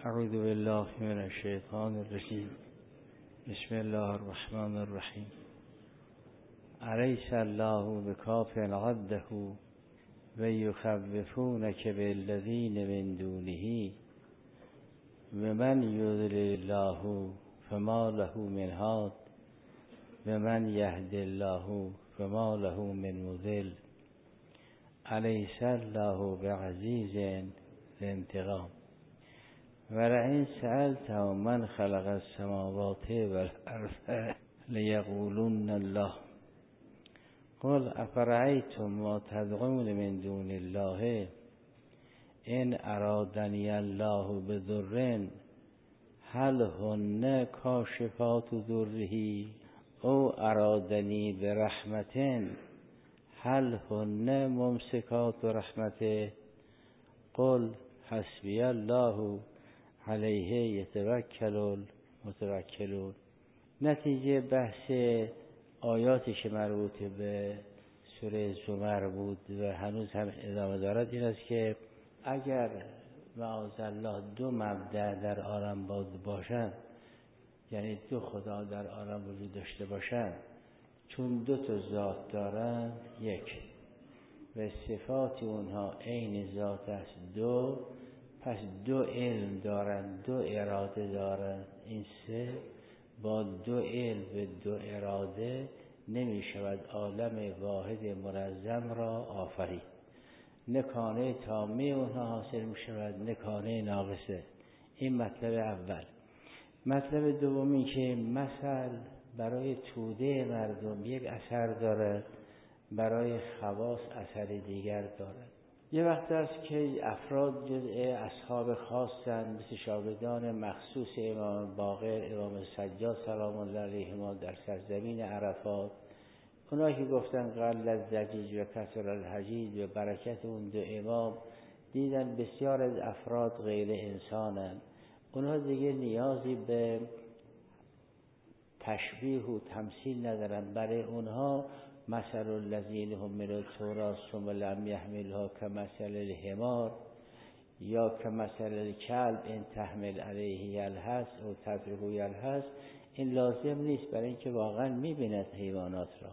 اعوذ بالله من الشیطان الرجیم. بسم الله الرحمن الرحیم. الیس الله بکاف عبده و یخوفونک بالذین من دونه و من یضلل الله فما له من هاد و من یهد الله فما له من مضل. الیس الله بعزیز ذی ولئن سألتهم من خلق السماوات والأرض ليقولن الله قل أفرأيتم ما تدعون من دون الله إن أرادني الله بضر هل هن كاشفات ضره أو أرادني برحمة هل هن ممسكات رحمته قل حسبي الله علیه یتوکل المتوکلون. نتیجه بحث آیاتی که مربوط به سوره زمر بود و هنوز هم ادامه دارد این است که اگر معاذالله دو مبدأ در عالم باشند، یعنی دو خدا در عالم وجود داشته باشند، چون دو تا ذات دارند یک و صفات اونها عین ذات است دو، پس دو علم دارند، دو اراده دارند. این سه با دو علم و دو اراده نمی شود عالم واحد منظم را آفرید. نکانه تامه اونها حاصل می شود، نکانه ناقصه. این مطلب اول. مطلب دومی که مثل برای توده مردم یک اثر دارد، برای خواص اثر دیگر دارد. یه وقت است که افراد جزء اصحاب خاصند، مثل شاگردان مخصوص امام باقر، امام سجاد سلام الله علیهما در سرزمین عرفات. اونایی که گفتن قل الضجیج و کثر الحجیج و برکت اون دو امام، دیدن بسیار از افراد غیر انسانند. اونها دیگه نیازی به تشبیه و تمثیل ندارن. برای اونها مثل الذین حملوا التوراة ثم لم یحملوها کمثل الحمار یا کمثل الکلب ان تحمل علیه یلهث او تترکه یلهث. این لازم نیست، برای اینکه واقعا میبیند حیوانات را،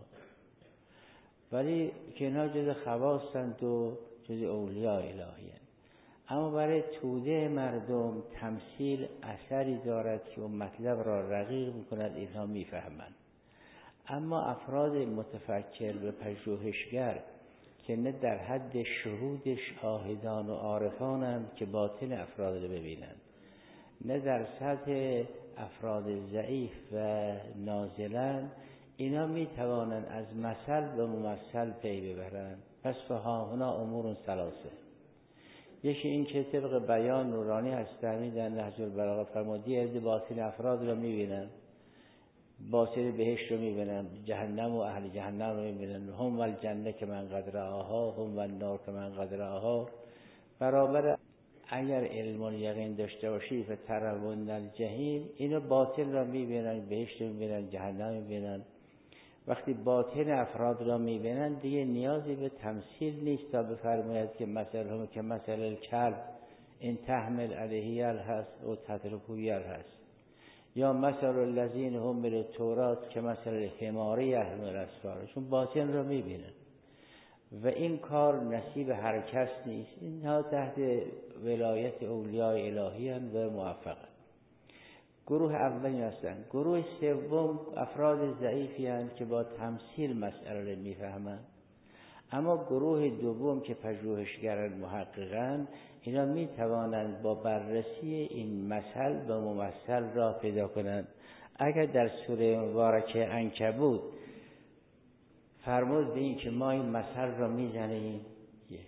ولی که اینا جز خواصند و جز اولیاء الهی هستند. اما برای توده مردم تمثیل اثری دارد که اون مطلب را رقیق میکند، اینها میفهمند. اما افراد متفکر و پژوهشگر که نه در حد شهود شاهدان و عارفانند که باطن افراد را ببینند، نه در سطح افراد ضعیف و نازلند، اینا میتوانند از مثل به ممثل پی ببرند. پس فهاهنا امور ثلاثه. یکی این که طبق بیان نورانی هستند در نهج البلاغه فرمودی از باطن افراد را میبینند، باطن بهشت رو میبینن، جهنم و اهل جهنم رو میبینن، هم والجنه که من قد رآها هم والنار که من قد رآها. برابر اگر علم و یقین داشته باشی فترون الجحیم، اینو باطن را میبینن، بهشت رو میبینن، جهنم میبینن. وقتی باطن افراد را میبینن دیگه نیازی به تمثیل نیست تا بفرماید که مثل هم که مثل الکلب ان تحمل علیه یلهث او تترکه یلهث، یا مثل الذین حملوا التوراة که مثل الحمار یحمل اسفار. چون باطن رو میبینن و این کار نصیب هر کس نیست. اینها تحت ولایت اولیاء الهی هستند و موفقند. گروه اولی هستند. گروه سوم افراد ضعیفی هستند که با تمثیل مسئله رو میفهمند. اما گروه دوم که پژوهشگران محققان، اینا می توانند با بررسی این مثل و ممثل را پیدا کنند. اگر در سوره مبارکه عنکبوت فرمود به این که ما این مثل را میزنیم، یک،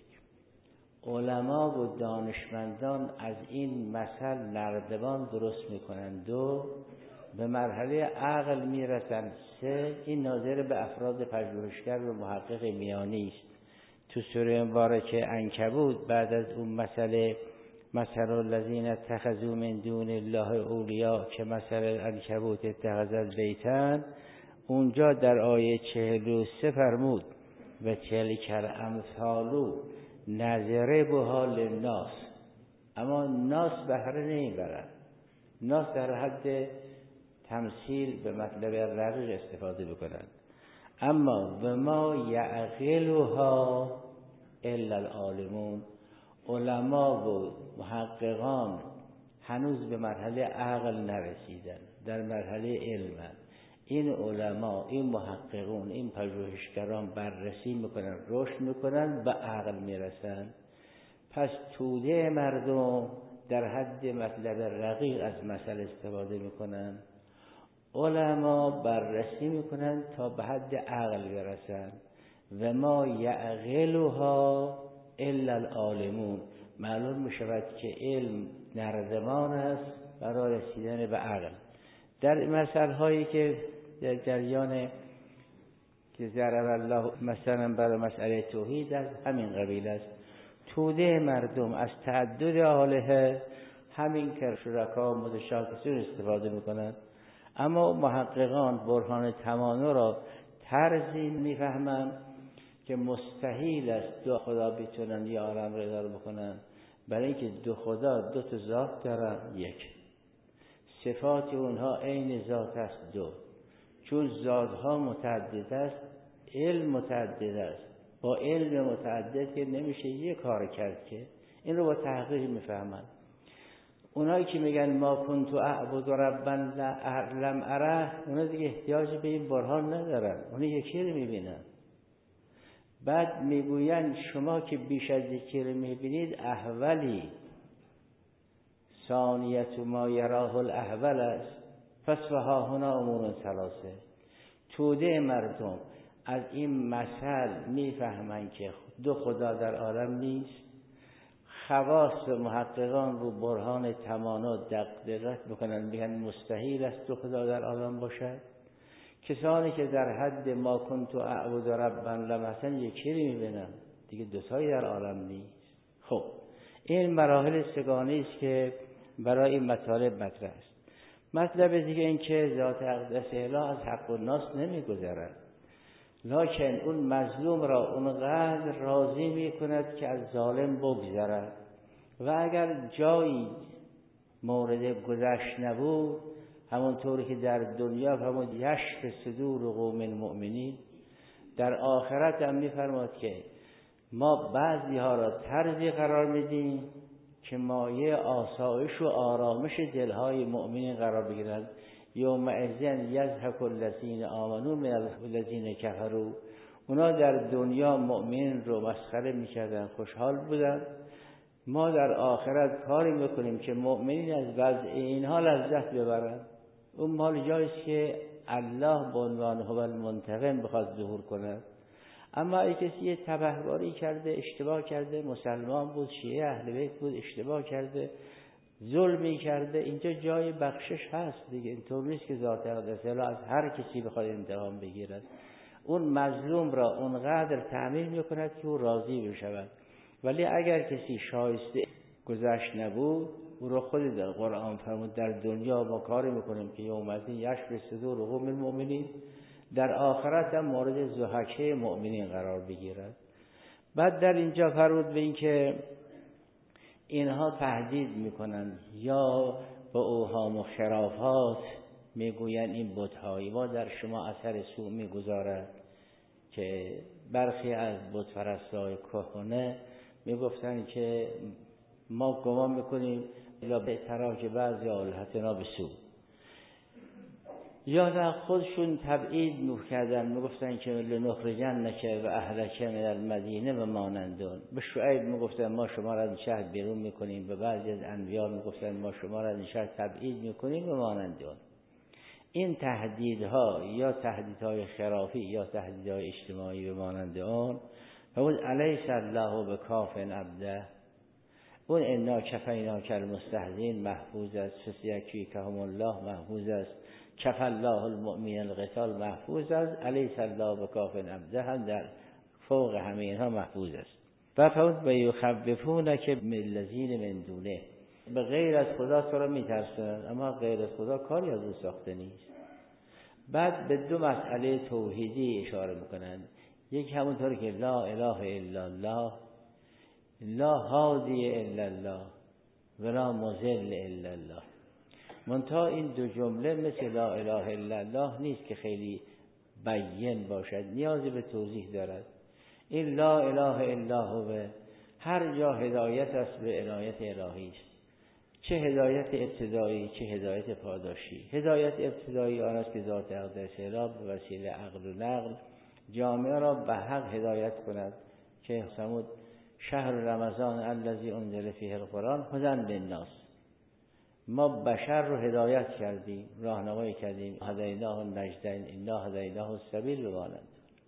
علما و دانشمندان از این مثل نردبان درست میکنند، دو، به مرحله عقل میرسند، سه، این ناظر به افراد پژوهشگر و محقق میانی است. تو سوره مبارکه عنکبوت بعد از اون مسئله مثل الذین اتخذوا من دون الله اولیاء که مثل العنکبوت اتخذت بیتا، اونجا در آیه 43 فرمود و تلک الامثال نضربها للناس. اما ناس بهره نمیبرن. ناس در حد تمثیل به مطلب رقیق استفاده بکنن. اما و ما یعقلها الا العالمون، علما و محققان هنوز به مرحله عقل نرسیدن، در مرحله علمن. این علما، این محققون، این پژوهشگران بررسی میکنن، رشد میکنن، به عقل میرسن. پس توده مردم در حد مطلب رقیق از مسئله استفاده میکنن، علما بررسی میکنن تا به حد عقل برسن. و ما یعقلها الا العالمون، معلوم میشود که علم نردمان است برای رسیدن به عقل. در مسائل هایی که در جریان که ضرب الله مثلا برای مسئله توحید از همین قبیل است. توده مردم از تعدد آله همین که شرکا متشاکسون استفاده میکنند، اما محققان برهان تمانع را طرزی میفهمند که مستحیل است دو خدا بتونن یه عالم را اداره بکنن، برای اینکه دو خدا دو تا ذات دارن، یک صفات اونها عین ذات است، دو چون ذاتها متعدد است، علم متعدد است، با علم متعدد که نمیشه یه کار کرد، که این رو با تحقیق میفهمن. اونایی که میگن ما کنت اعبد ربا لم اره، اونا دیگه احتیاج به این برهان ندارن، اونا یکی رو میبینن. بعد میگوین شما که بیش از یکی رو میبینید احولی، ثانیت ما یراه الاحول است، پس وها هنا امور ثلاثه. توده مردم از این مثل میفهمن که دو خدا در عالم نیست. خواص و محققان رو برهان تمانا دقت میکنن، میگن مستحیل است دو خدا در عالم باشد. کسانی که در حد ما کنت اعبد ربا لم یکی رو میبینن، دیگه دوتایی در عالم نیست. خب این مراحل سگانه است که برای این مطالب مطرح است. مطلب دیگه این که ذات اقدس اله از حق و ناس نمیگذرد، لکن اون مظلوم را اونقدر راضی میکند که از ظالم بگذرد. و اگر جایی مورد گذشت نبود، همونطوری که در دنیا همون یشف صدور قوم المؤمنین، در آخرت هم میفرماد که ما بعضی ها را طرزی قرار میدیم که مایه آسایش و آرامش دلهای مؤمنین قرار بگیرند. یومئذ یضحک الذین آمنوا من الذین کفروا، اونا در دنیا مؤمنین رو مسخره میکردن، خوشحال بودن. ما در آخرت کاری میکنیم که مؤمنین از وضع اینها لذت ببرن. اون مال جاییست که الله به عنوان هو المنتقم بخواد ظهور کند. اما اگه کسی یه تبهکاری کرده، اشتباه کرده، مسلمان بود، شیعه اهل بیت بود، اشتباه کرده، ظلمی کرده، اینجا جای بخشش هست دیگه. اینطور نیست که ذات اقدس اله از هر کسی بخواد انتقام بگیرد. اون مظلوم را اونقدر تعمیر میکند که او راضی بشود. ولی اگر کسی شایسته گذشت نبود، او را خود در قرآن فرمود در دنیا ما کاری میکنیم که یومئذ یشف صدور قوم المؤمنین، در آخرت هم مورد ضحکه مؤمنین قرار بگیرد. بعد در اینجا فرمود به این که اینها تهدید میکنن یا به اوهام و خرافات میگوین این بت‌های ما در شما اثر سوء میگذارد، که برخی از بت‌پرستای کهنه میگفتن که ما گمان میکنیم یا به تراک بعضی آلهتنا به سوء، یا در خودشون تبعید میکردن، میگفتن که لنخرجنک و اهلک من المدینه و مانندون. به شعیب میگفتن ما شما را از شهر بیرون میکنیم، به بعضی از انبیا میگفتن ما شما را از شهر تبعید میکنیم و مانندون. این تهدیدها یا تهدیدهای خرافی یا تهدیدهای اجتماعی به مانند اون، فقل الیس الله بکاف عبده، اون انا کفیناک المستهزئین محفوظ است، فسیکفیکهم الله محفوظ است، کف الله المؤمنین القتال محفوظ است، الیس الله بکاف عبده هم در فوق همه اینها محفوظ است. و فرمود و یخوفونک بالذین من دونه، به غیر از خدا تو را میترسونند، اما غیر از خدا کاری از او ساخته نیست. بعد به دو مسئله توحیدی اشاره میکنند. یک همونطور که لا اله الا الله، لا هادی الا الله، ولا مضل الا الله. منتها این دو جمله مثل لا اله الا الله نیست که خیلی بیان باشد، نیازی به توضیح دارد. این لا اله الا هو هر جا هدایت است به عنایت الهی است، چه هدایت ابتدایی چه هدایت پاداشی. هدایت ابتدایی آن است که ذات اقدس اله به وسیله عقل و نقل جامعه را به حق هدایت کند که فرمود شهر رمضان الذی انزل فیه القرآن هدی للناس. ما بشر رو هدایت کردیم، راهنمایی کردیم. هدیناه النجدین انا هدیناه السبیل بمانند.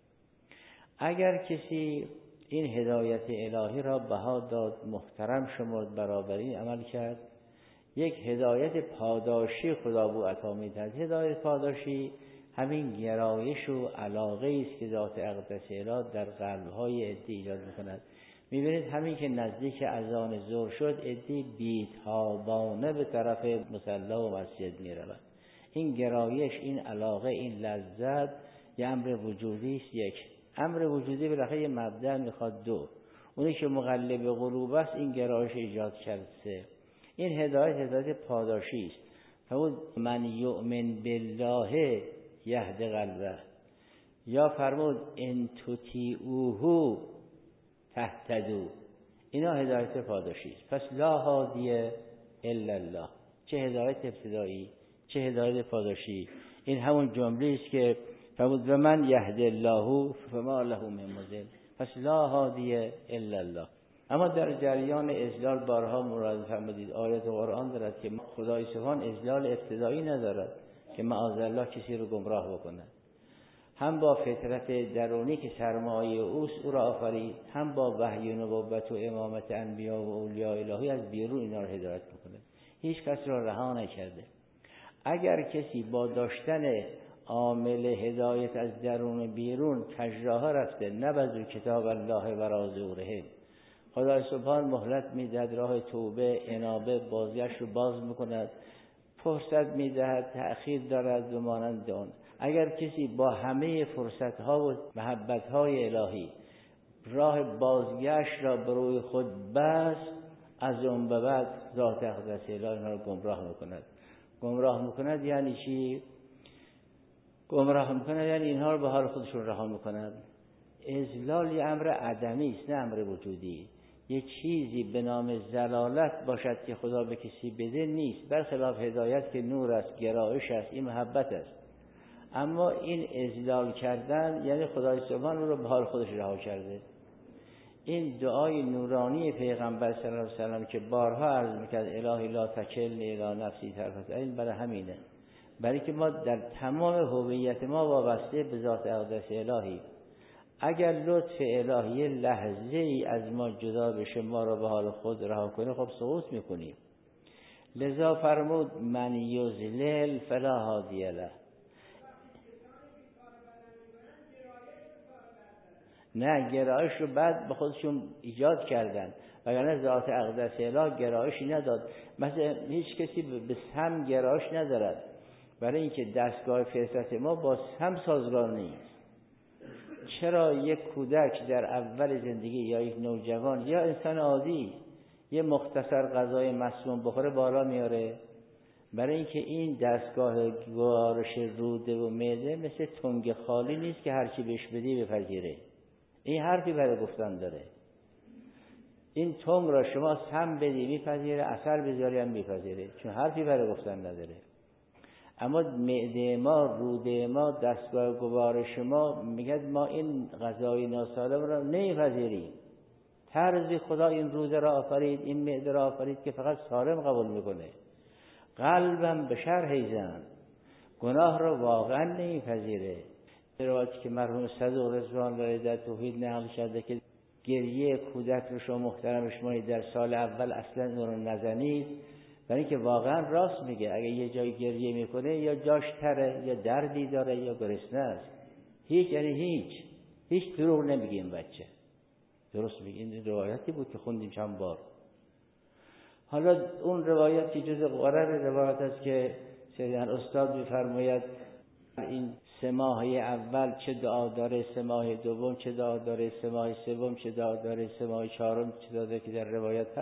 اگر کسی این هدایت الهی را بها داد، محترم شمرد، برابری عمل کرد، یک هدایت پاداشی خدا به او عطا می‌دهد. هدایت پاداشی همین گرایش و علاقه است که ذات اقدس اله در قلب‌های عده ایجاد می‌کند. می‌بینید همین که نزدیک اذان ظهر شد، عده بی‌تابانه به طرف مصلی و مسجد می‌روند. این گرایش، این علاقه، این لذت یه امر وجودی است. یک امر وجودی بالاخره یه مبدأ میخواد. دو، اونی که مقلب قلوب است این گرایش ایجاد کرد. سه، این هدایت پاداشی است. فرمود من یؤمن بالله یهد قلبه، یا فرمود ان تطیعوه تهتدوا. اینا هدایت پاداشی است. پس لا هادی الا الله، چه هدایت ابتدایی چه هدایت پاداشی. این همون جمله است که فرمود و من یهد الله فما له من مضل. پس لا هادی الا الله. اما در جریان اضلال بارها مراد فرمودید آیات قرآن دارد که خدای سبحان اضلال ابتدایی ندارد که معاذالله کسی رو گمراه بکند. هم با فطرت درونی که سرمایه اوست او را آفرید، هم با وحی و نبوت و امامت انبیا و اولیاء الهی از بیرون اینا رو هدایت میکنه. هیچ کس را رها نکرده. اگر کسی با داشتن عامل هدایت از درون بیرون کجراه رفته، نبذو کتاب الله و ظهورهم، خدای سبحان مهلت میدهد، راه توبه انابه بازگشت رو باز میکند، فرصت میدهد، تأخیر دارد و مانند آن. اگر کسی با همه فرصت ها و محبت های الهی راه بازگشت را به روی خود بست، از اون به بعد ذات اقدس اله اینا رو گمراه میکند. یعنی چی؟ گمراه میکند یعنی اینها رو به حال خودشون رها میکند. اضلال یه امر عدمی است، نه امر وجودی. یه چیزی به نام ضلالت باشد که خدا به کسی بده نیست، برخلاف هدایت که نور است، گرایش است، این محبت است. اما این اضلال کردن یعنی خدای سبحان رو به حال خودش رها کرده. این دعای نورانی پیغمبر صلی الله علیه و سلم که بارها عرض میکرد الهی لا تکلنی الی نفسی طرفت عین، برای همینه، برای که ما در تمام هویت ما وابسته به ذات اقدس الهی. اگر لطف الهی لحظه ای از ما جدا بشه، ما رو به حال خود رها کنه، خب سقوط میکنیم. لذا فرمود من یضلل فلا هادی له. نه، گرایش رو بعد به خودشون ایجاد کردن، وگرنه ذات اقدس اله گرایشی نداد. مثلا هیچ کسی به سم گرایش ندارد، برای اینکه دستگاه فطرت ما با سم سازگار نیست. چرا یک کودک در اول زندگی یا یک نوجوان یا انسان عادی یه مختصر غذای مسموم بخوره بالا میاره؟ برای اینکه این دستگاه گوارش روده و معده مثل تنگ خالی نیست که هر چی بهش بدی بپذیره. این حرفی برای گفتن داره. این تنگ را شما سم بدی میپذیره، اثر بذاری هم میپذیره، چون حرفی برای گفتن نداره. اما معده ما، روده ما، دستگاه گوارش ما میگه ما این غذای ناسالم را نمیپذیریم. طرز خدا این روده را آفرید، این معده را آفرید که فقط سالم قبول میکنه. قلبم به شرح زن گناه را واقعا نمیپذیره. روایتی که مرحوم صدوق رضوان الله در توحید نقل کرده که گریه کودک رو شما محترم شمایید در سال اول اصلا اون رو نزنید، برای اینکه واقعا راست میگه. اگه یه جای گریه میکنه یا جاش تره یا دردی داره یا گرسنه است. یعنی هیچ دروغ نمیگه این بچه، درست میگه. این روایتی بود که خوندیم چند بار. حالا اون روایت که جز قرار روایت است که سیدنا استاد میفرماید این 3 ماه اول چه دعا داره، 3 ماه دوم چه دعا داره، 3 ماه سوم چه دعا داره، 3 ماه چهارم چه دعا داره که در روایت هست.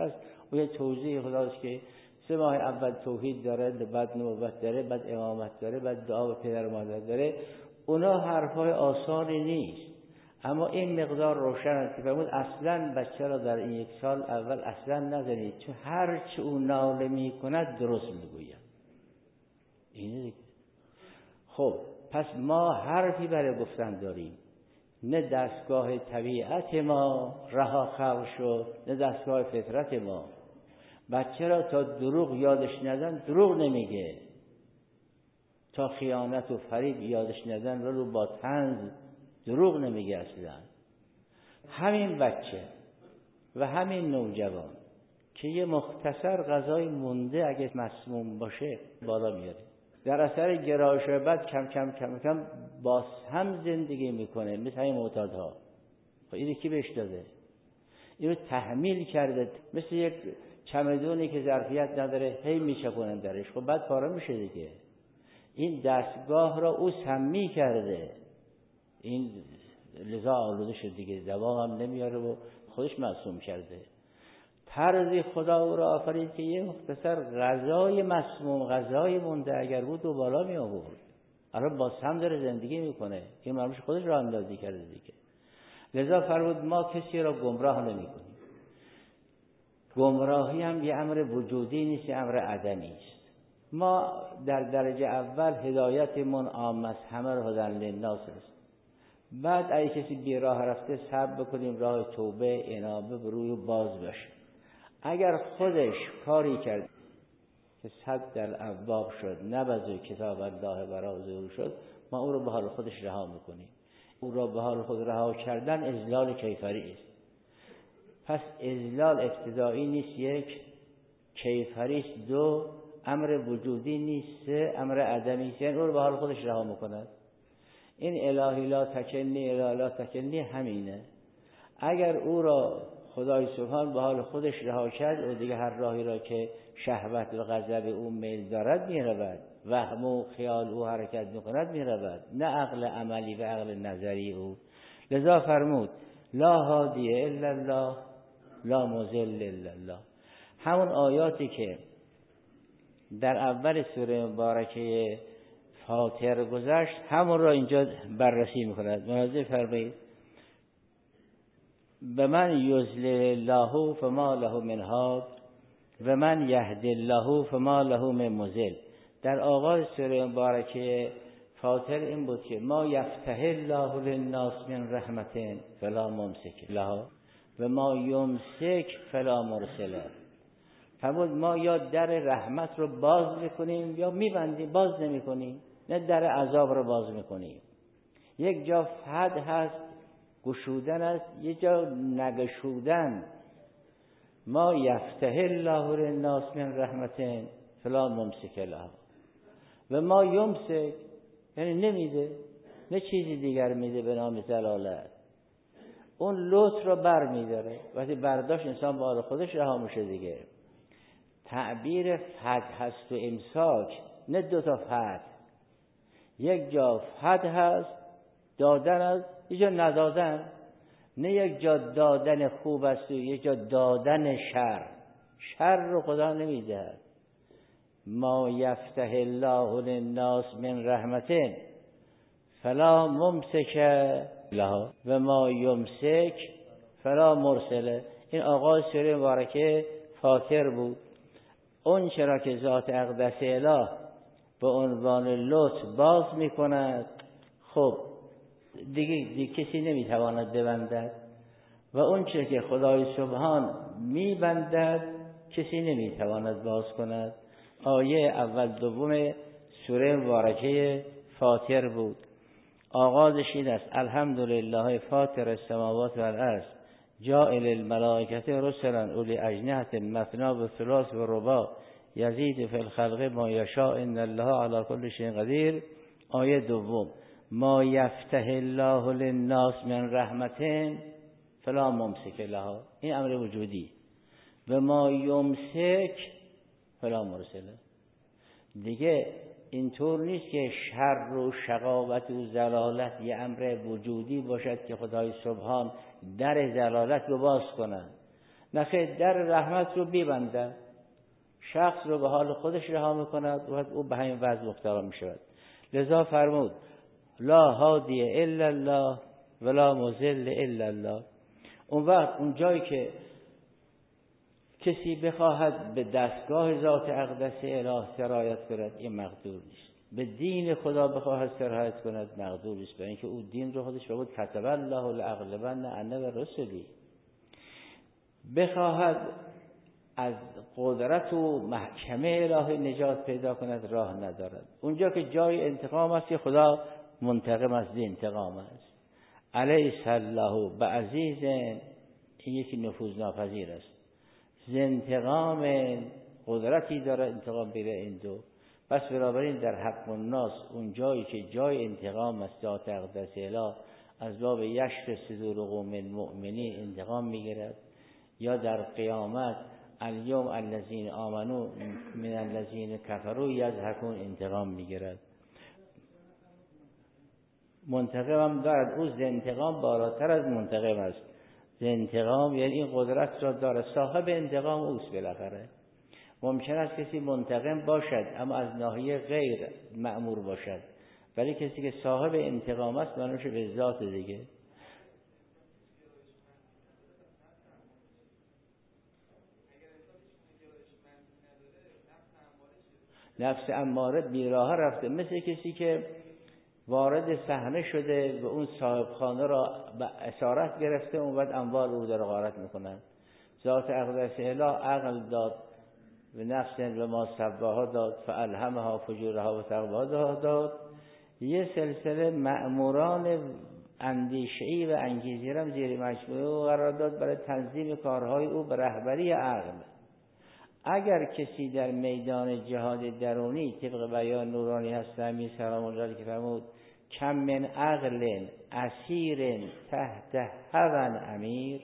و یه توضیح خداست که 3 ماه اول توحید داره، بعد نبوت داره، بعد امامت داره، بعد دعا به پدر و مادر داره. اونا حرفای آسانی نیست، اما این مقدار روشن است که فرمود اصلا بچه را در این 1 سال اول اصلا نزنید، چون هر چه او ناله میکند درست میگوید. اینه دیگه. خب پس ما حرفی برای گفتن داریم، نه دستگاه طبیعت ما رها خلق شد، نه دستگاه فطرت ما. بچه را تا دروغ یادش ندن دروغ نمیگه، تا خیانت و فریب یادش ندن رو با طنز دروغ نمیگه اصلا. همین بچه و همین نوجوان که یه مختصر غذای مونده اگه مسموم باشه بالا میاره، در اثر گرایش بد کم کم کم کم باز هم زندگی میکنه مثل همین معتادها. خب اینو کی بهش داده؟ اینو تحمیل کرده، مثل یک چمدونی که ظرفیت نداره هی میچپونن درش، خب بعد پاره میشه دیگه. این دستگاه را او سمی کرده، این لذا آلوده شد دیگه، دوا هم نمیاره و خودش معصوم کرده. طرزی خدا او را آفرید که یه مختصر غذای مسموم، غذای مونده اگر بود و بالا می آورد. الان باز هم داره زندگی میکنه، این مرموش خودش را اندازی کرده دیگه. لذا فرمود ما کسی را گمراه نمی کنیم. گمراهی هم یه امر وجودی نیست، یه امر عدمی است. ما در درجه اول هدایتمون عام است، همه را هدن للناس است. بعد اگه کسی بی راه رفته صبر بکنیم راه توبه انابه به روی باز بشه. اگر خودش کاری کرد که صد در ابواب شد نبذو کتاب الله برا ظهور شد، ما او رو به حال خودش رها میکنیم. او را به حال خود رها کردن اذلال کیفری است. پس اذلال ابتدایی نیست، 1 کیفری است، 2 امر وجودی نیست، 3 امر عدمی است. یعنی او رو به حال خودش رها میکند. این الهی لا تکلنی الهی لا تکلنی همینه. اگر او را خدای سبحان به حال خودش رها کرد و دیگه هر راهی را که شهوت و غضب او میل دارد میرود، وهم و خیال او حرکت میکند میرود، نه عقل عملی و عقل نظری او. لذا فرمود لا هادی الا الله لا مضل الا الله. همون آیاتی که در اول سوره مبارکه فاطر گذشت همون را اینجا بررسی میکند. ملاحظه فرمایید و من یضلل الله فما له من هاد و من یهد الله فما له من مضل. در آغاز سوره مبارکه فاطر این بود که ما یفتح الله للناس من رحمت فلا ممسک لها و ما یمسک فلا مرسل. فرمود ما یا در رحمت رو باز میکنیم یا میبندیم، باز نمیکنیم، نه در عذاب رو باز میکنیم. یک جا فتح هست گشودن است، یک جا نگشودن. ما یفتح الله للناس من رحمت فلا ممسک لها و ما یمسک یعنی نمیده، نه چیزی دیگر میده به نام جلالت. اون لطف رو بر میداره، وقتی برداشت انسان با حال خودش رها میشه دیگه. تعبیر فتح هست و امساک، نه 2 تا فتح. یک جا فتح هست دادن است، یک جا ندادن. نه یک جا دادن خوب است و یک جا دادن شر. شر رو خدا نمیده. ما یفتح الله للناس من رحمت فلا ممسک لها و ما یمسک فلا مرسل. این آغاز سوره مبارکه فاطر بود. اون چرا که ذات اقدس اله به عنوان لطف باز میکند، خب دیگه کسی نمیتواند ببندد، و اون چرا که خدای سبحان میبندد کسی نمیتواند باز کند. آیه اول دوم سوره مبارکه فاطر بود. آغازش این است الحمدلله فاطر السماوات و الارض جاعل الملائکه رسلا اولی اجنحه مثنی و ثلاث و رباع یزید فی الخلق ما یشاء ان الله علی کل شیء قدیر. آیه دوم ما یفتح الله للناس من رحمت فلا ممسک لها، این امر وجودی. و ما یمسک فلا مرسل. دیگه اینطور نیست که شر و شقاوت و ضلالت یه امر وجودی باشد که خدای سبحان در ضلالت رو باز کند. نخیر، در رحمت رو ببندن، شخص رو به حال خودش رها میکند و او به همین وضع مبتلا میشود. لذا فرمود لا هادی الا الله ولا مضل الا الله. اون وقت اون جایی که کسی بخواهد به دستگاه ذات اقدس اله سرایت کند این مقدور نیست، به دین خدا بخواهد سرایت کند مقدور نیست، برای اینکه او دین رو خودش فرمود کتب الله لاغلبن انا و رسلی. بخواهد از قدرت و محکمه الهی نجات پیدا کند راه ندارد. اونجا که جای انتقام است که خدا منتقم است، انتقام است. الیس الله بعزیز، این یکی نفوذ ناپذیر است. انتقام قدرتی داره انتقام بگیره این دو. پس بنابراین در حق الناس اون جایی که جای انتقام است ذات اقدس اله از باب یشف صدور قوم مؤمنین انتقام میگیرد، یا در قیامت الیوم الذین آمنو من الذین کفروا یضحکون انتقام میگیرد. منتقم هم دارد، او انتقام بالاتر از منتقم است. انتقام یعنی این قدرت را داره، صاحب انتقام اوست. بالاخره ممکن است کسی منتقم باشد اما از ناحیه غیر مأمور باشد، ولی کسی که صاحب انتقام است منوشه به ذات دیگه. نفس اماره بیراه رفته، مثل کسی که وارد صحنه شده و اون صاحب خانه را به اسارت گرفته، اون بعد اموال او را غارت میکنن. ذات اقدس اله عقل داد و نفس و ما سباها داد، فالهمها فجورها و تقواها داد. یه سلسله مأموران اندیشه‌ای و انگیزی را زیر مجموعه او قرار داد برای تنظیم کارهای او به رهبری عقل. اگر کسی در میدان جهاد درونی طبق بیان نورانی هست امیر سلام الله علیه که فرمود کم من عقل اسیر تحت هوى امیر،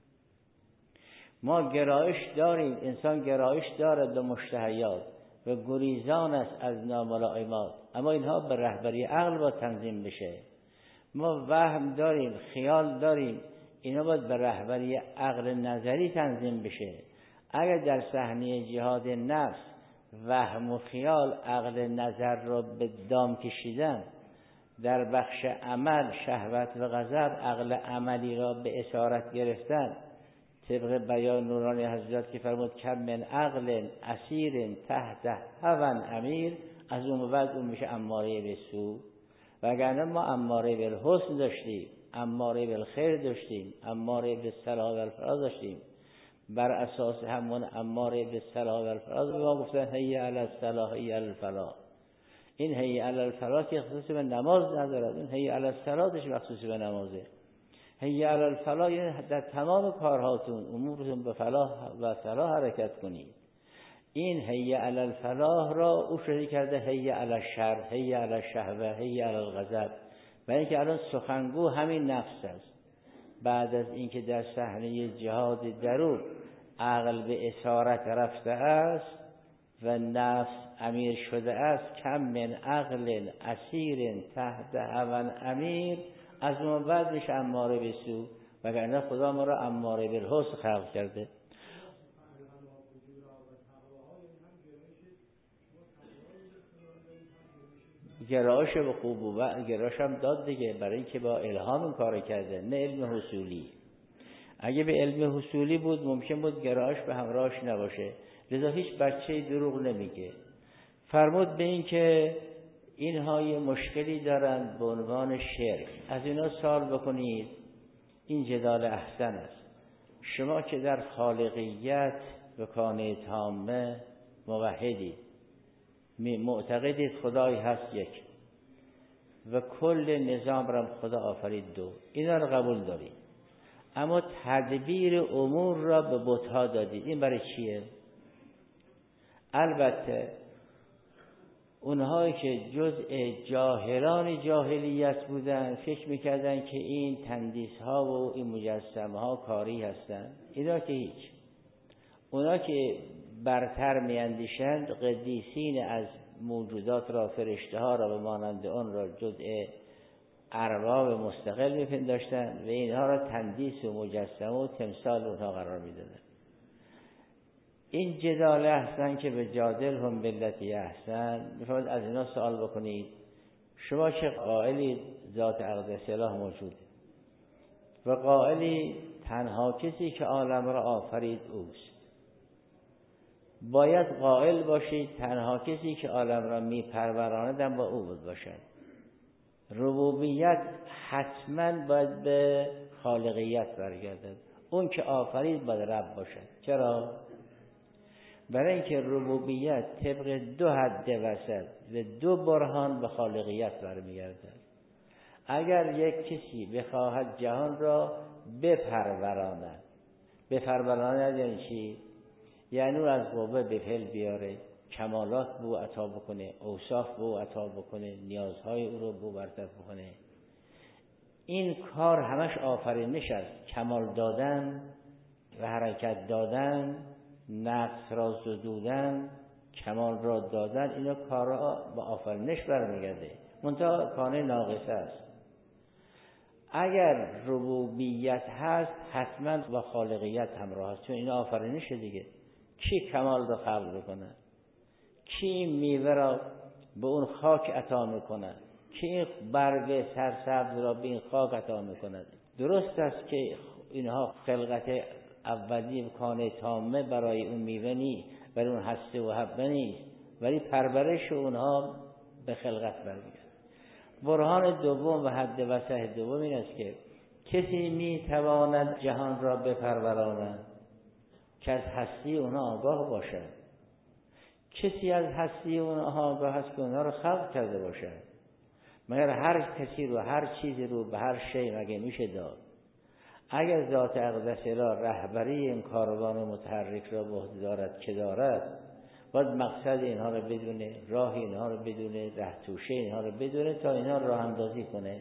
ما گرایش داریم، انسان گرایش دارد به مشتهیات و گریزان است از ناملائمات، اما اینها به رهبری عقل با تنظیم بشه. ما وهم داریم، خیال داریم، اینا باید به رهبری عقل نظری تنظیم بشه. اگر در صحنه جهاد نفس وهم و خیال عقل نظر را به دام کشیدن، در بخش عمل شهوت و غضب عقل عملی را به اسارت گرفتن، طبق بیان نورانی حضرت که فرمود کم من عقل اسیر تحت هوى امیر، از اون بعد اون میشه اماره به سو. وگرنه ما اماره بالحسن داشتیم، اماره بالخیر داشتیم، اماره بالصلاح و الفلاح داشتیم. بر اساس همون اماره بالصلاح و الفلاح به ما گفتن هی علی الصلاح هی علی الفلاح. این هی علی الفلاح که خصوص به نماز ندارد، این هی علی الصلاحش مخصوص به نمازه. هی علی الفلاح یعنی در تمام کارهاتون امورتون به فلاح و صلاح حرکت کنید. این هی علی الفلاح را او شروع کرده هی علی الشر، هی علی الشهوه، هی علی الغضب. و اینکه الان سخنگو همین نفس است. بعد از اینکه در صحنه جهاد درون عقل به اسارت رفته است و نفس امیر شده است، کم من عقل اسیر تحت هوى امیر، از اون بعد میشه اماره به سو. وگرنه خدا ما را اماره بالحسن خلق کرده. گرایش به خوب و بد، گرایش هم داد دیگه، برای اینکه با الهام این کارو کرده، نه علم حصولی. اگه به علم حصولی بود ممکن بود گرایش به همراهش نباشه. لذا هیچ بچه دروغ نمیگه. فرمود به این که اینها یه مشکلی دارن به عنوان شرک، از اینا سوال بکنید. این جدال احسن است. شما که در خالقیت و کانه تامه موحدید، معتقدید خدای هست یک و کل نظام را خدا آفرید دو، اینا رو قبول دارید، اما تدبیر امور را به بت‌ها دادید. این برای چیه؟ البته اونهایی که جزء جاهلان جاهلیت بودن فکر میکردن که این تندیس ها و این مجسمه ها کاری هستن. اینا که هیچ. اونا که برتر میاندیشند قدیسین از موجودات را، فرشته ها را و مانند آن را جزء ارباب مستقل میپنداشتن و اینها را تندیس و مجسمه و تمثال اونها قرار میدادن. این جدال احسن که به جادل هم بالتی احسن، میفرماید از اینا سوال بکنید شما چه قائلی ذات اقدس الله موجوده و قائلی تنها کسی که عالم را آفرید اوست. باید قائل باشید تنها کسی که عالم را میپروراند با او بود باشد. ربوبیت حتما باید به خالقیت برگردد. اون که آفرید باید رب باشد. چرا؟ برای اینکه ربوبیت طبق دو حد وسط و دو برهان به خالقیت برمیگردد. اگر یک کسی بخواهد جهان را بپروراند یعنی چی؟ یعنی او از قوه به فعل بیاره، کمالات به او عطا بکنه، اوصاف به او عطا بکنه، نیازهای او رو به او برطرف بکنه. این کار همش آفرینش است. کمال دادن و حرکت دادن، نقص را زدودن، کمال را دادن، اینا کارها با آفرینش برمیگرده. منتها کانه ناقصه است. اگر ربوبیت هست حتما با خالقیت همراه است، چون اینا آفرینشه دیگه. کی کمال را خلق بکنه؟ کی میوه را به اون خاک عطا میکنه؟ کی برگ سرسبز را به این خاک عطا میکند؟ درست است که اینها خلقت اولی کانه تامه برای اون میوه نیست، برای اون هسته و حبه نیست، ولی پرورش اونها به خلقت برمیگرده. برهان دوم و حد وسط دوم این است که کسی میتواند جهان را بپروراند که از هستی اونها آگاه باشد. کسی از هستی اونها آگاه است که اونها را خلق کرده باشد. مگر هر کسی رو، هر چیزی رو به هر شی مگه میشه داد؟ اگر ذات اقدس اله رهبری این کاروان متحرک را به عهده دارد که دارد، باید مقصد اینها رو بدونه، راه اینها رو بدونه، ره توشه اینها رو بدونه تا اینها راه اندازی کنه.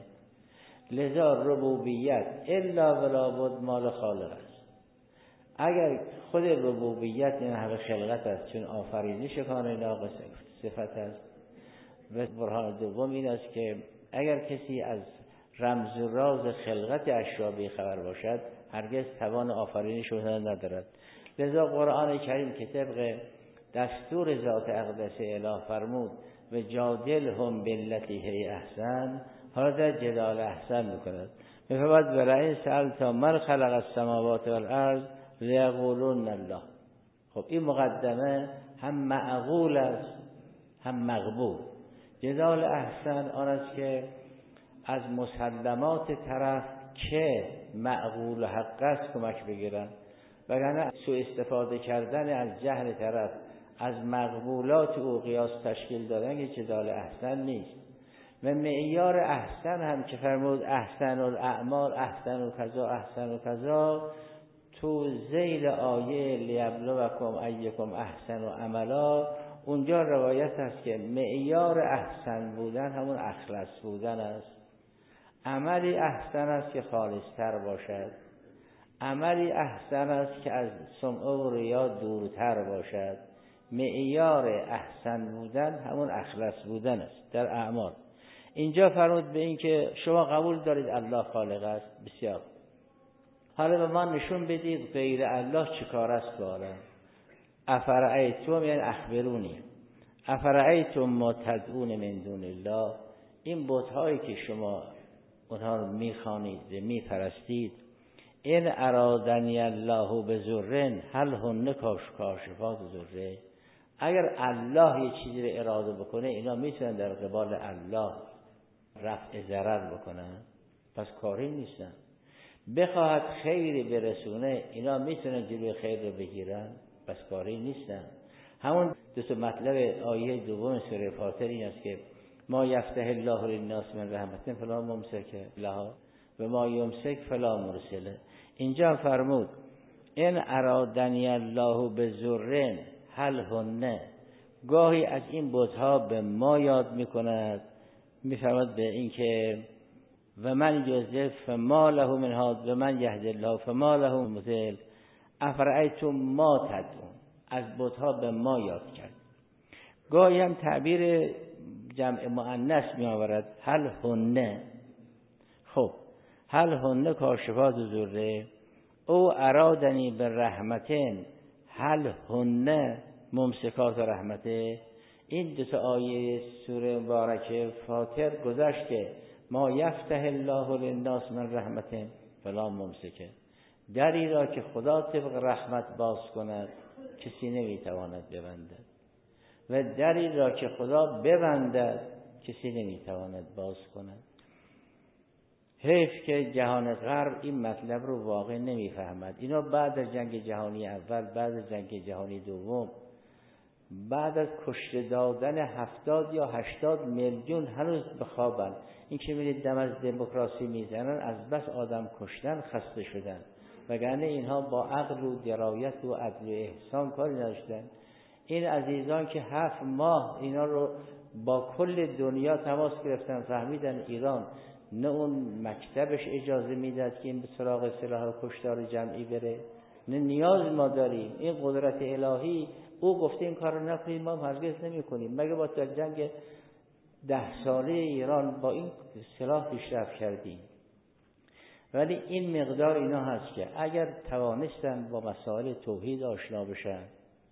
لذا ربوبیت الا ولا بد مال خالق است. اگر خود ربوبیت این همه خلقت است، چون آفرینش کانه ناقص صفت است. و برهان دوم این است که اگر کسی از رمز و راز خلقت اشیاء بی خبر باشد هرگز توان آفرینش را ندارد. لذا قرآن کریم که طبق دستور ذات اقدس اله فرمود و جادلهم بالتی هی احسن، حالا در جدال احسن میکند. میفرماید ولئن سألت من خلق السماوات والارض لیقولن الله. خب این مقدمه هم معقول است هم مقبول. جدال احسن آن است که از مسلمات طرف که معقول و حق است کمک بگیرن، وگرنه سوء استفاده کردن از جهل طرف از مقبولات او قیاس تشکیل دادن که جدال احسن نیست. و معیار احسن هم که فرمود احسن الاعمال احسن و کذا احسن و کذا، تو ذیل آیه لیبلوکم ایکم احسن و عملا، اونجا روایت است که معیار احسن بودن همون اخلص بودن است. عملی احسن است که خالصتر باشد، عملی احسن است که از سمعه و ریا دورتر باشد. معیار احسن بودن همون اخلص بودن است در اعمال. اینجا فرمود به این که شما قبول دارید الله خالق است، بسیار. حالا به ما نشون بدید غیر الله چه کار است که عالم. افرأیتم یعنی اخبرونی، افرأیتم ما تدعون من دون الله، این بت‌هایی که شما اونها رو میخوانید و میپرستید، این ارادنی الله بضر هل هن کاشفات ضره، اگر الله یه چیزی رو اراده بکنه اینا میتونن در قبال الله رفع ضرر بکنن، پس کاری نیستن. بخواهد خیری برسونه اینا میتونن جلوی خیر رو بگیرن، پس کاری نیستن. همون دو تا مطلب آیه دوم سوره فاطر این است که ما یفتح الله للناس من رحمت فلا ممسک لها و ما یمسک فلا مرسله. اینجا فرمود این ارادنی الله بضر هل هن، گاهی از این بت‌ها به ما یاد میکند، میفرماد به این که و من یضلل فما له من هاد و من یهد الله فما له من مضل. افرأیتم ما تدعون، از بت‌ها به ما یاد کرد. گاهی هم تعبیر جمع مؤنث می آورد هل هن. خب هل هن کاشفات ضره او ارادنی به رحمتن هل هن ممسکات رحمته. این دو تا آیه سوره مبارکه فاطر گذشت که ما یفتح الله للناس من رحمته فلا ممسکه. دری را که خدا طبق رحمت باز کند کسی نمیتواند ببندد و دری را که خدا ببندد کسی نمیتواند باز کند. حیف که جهان غرب این مطلب رو واقع نمیفهمد. اینا بعد از جنگ جهانی اول، بعد از جنگ جهانی دوم، بعد از کشته دادن 70 یا 80 میلیون هنوز بخوابن. این که می‌بینید دم از دموکراسی میزنن از بس آدم کشتن خسته شدن، وگرنه اینها با عقل و درایت و عدل و احسان کاری نداشتن. این عزیزان که 7 ماه اینا رو با کل دنیا تماس گرفتن، فهمیدن ایران نه اون مکتبش اجازه میداد که این به سراغ سلاح و کشتار جمعی بره، نه نیاز ما داریم. این قدرت الهی او گفته این کار رو نکنید، ما هرگز نمی‌کنیم. مگه با جنگ 10 ساله ایران با این سلاح پیشرفت کردیم. ولی این مقدار اینا هست که اگر توانستن با مسائل توحید آشنا بشن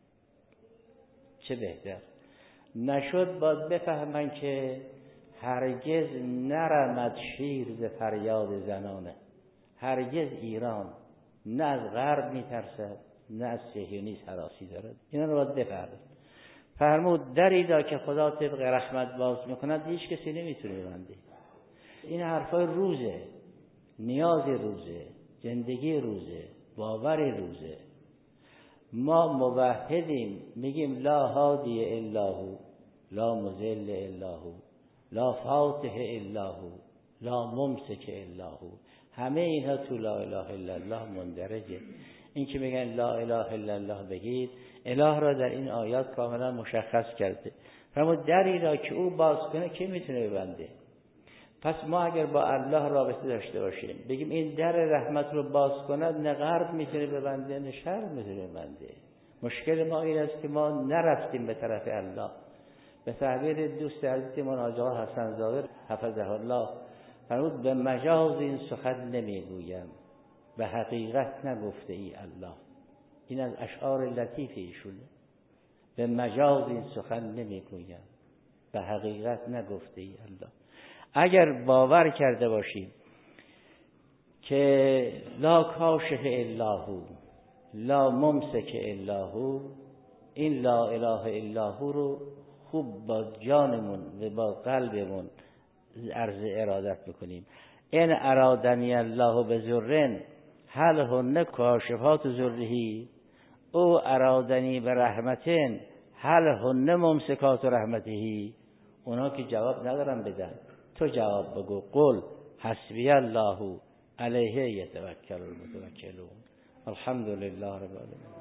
چه بهتر. نشد باید بفهمن که هرگز نرمد شیر ز فریاد زنانه. هرگز ایران نه از غرب میترسد نه از صهیونیسم هراسی دارد. اینا رو باید بفهمید. فرمود دری دا که خدا طبق رحمت باز میکند هیچ کسی نمیتونه ببنده. این حرفای روزه، نیاز روزه، زندگی روزه، باور روزه. ما موحدیم، میگیم لا هادی الا هو، لا مضل الا هو، لا فاتح الا هو، لا ممسک الا هو. همه اینها تو لا اله الا الله مندرجه. این که میگن لا اله الا الله بگید، اله را در این آیات کاملا مشخص کرده. فرمود دری را که او باز کنه که میتونه ببنده. پس ما اگر با الله رابطه داشته باشیم بگیم این در رحمت رو باز کند، نه غرب میتونه ببنده نه شرق میتونه ببنده. مشکل ما این است که ما نرفتیم به طرف الله. به تعبیر دوست عزیزمون حاج آقا حسن زاده حفظه الله فرمود به مجاز این سخن نمیگویم، به حقیقت نگفته ای الله. این از اشعار لطیف ایشونه. به مجاز این سخن نمیگویم، به حقیقت نگفته ای الله. اگر باور کرده باشیم که لا کاشف الا هو، لا ممسک الا هو، این لا اله الا هو رو خوب با جانمون و با قلبمون عرض ارادت بکنیم. این ارادنی الله بذرن هل هن کاشفات ذرهی، او ارادنی به رحمتن هل هن ممسکات رحمتهی. اونا که جواب ندارن بدن، تو جواب بگو. قل حسبی الله علیه یتوکل المتوکلون. الحمدلله رب العالمین.